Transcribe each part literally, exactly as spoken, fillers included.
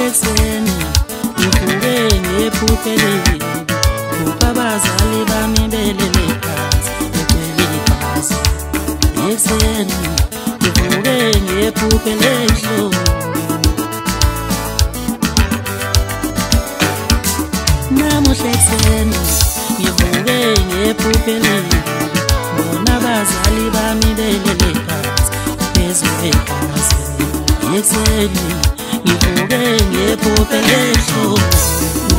ekuseni ngivuke ngephupho elibi, kuba abazali bami belele phansi begcwele ibhasi. Ekuseni ngivuke ngephupho elihlungu, namuhla ekuseni ngivuke ngephupho elibi, bona abazali bami belele phansi phezu kwebhasi. Ekuseni ngivuke ngephupho elihlungu,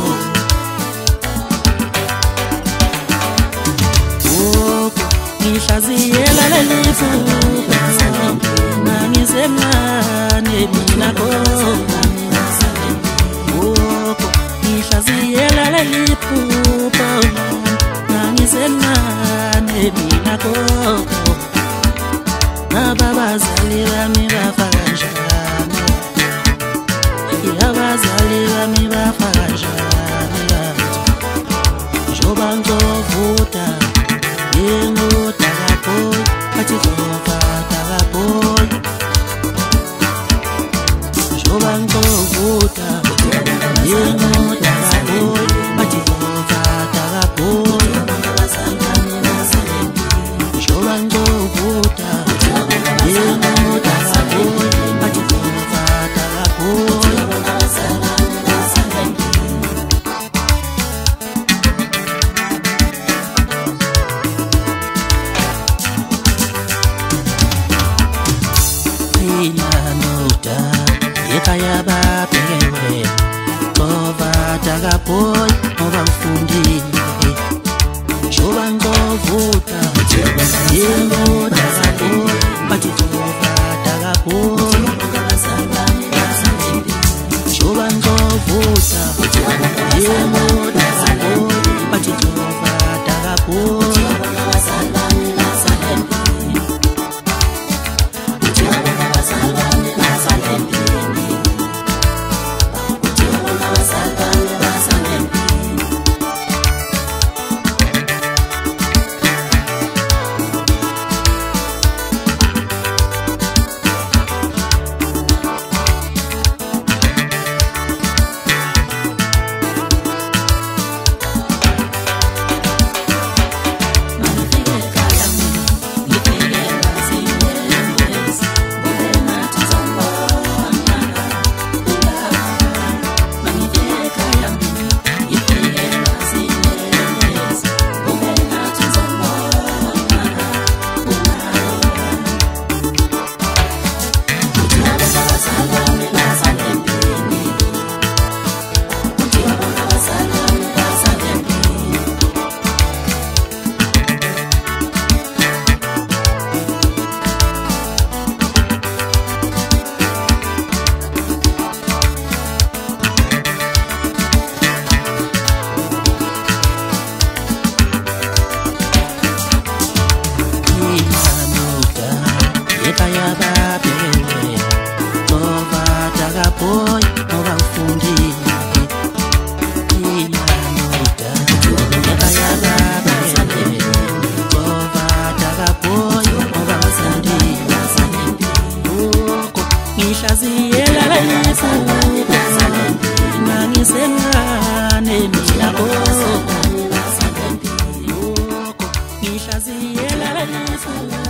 gogo ngihlaziyela leli phupho, nangisemncane mina gogo. Gogo ngihlaziyela leli phupho, nangisemncane mina gogo. Abazali bami bafa kanjani, abazali bami bafa kanjani, njoba ngizovuta ngengoda kaboy, bathi ngizovata kaboy. Njoba ngizovuta ngengoda kaboy, bathi ngizovata kaboy. Njoba ngizovuta ngengoda kaboy, bathi ngizovata kaboy. Noda ekhaya babhekewe ngizovata kaboy ngoba ngifundile. Njoba ngizovuta ngengoda kaboy, bathi ngizovata kaboy. Njoba ngizovuta ngengoda kaboy, bathi ngizovata kaboy. Ekhaya babhekewe ngizovata kaboy ngoba ngifundile. Noda ekhaya babhekewe ngizovata kaboy ngoba ngifundile. Gogo ngihlaziyela leli phupho, nangisemncane mina gogo. Gogo ngihlaziyela leli phupho.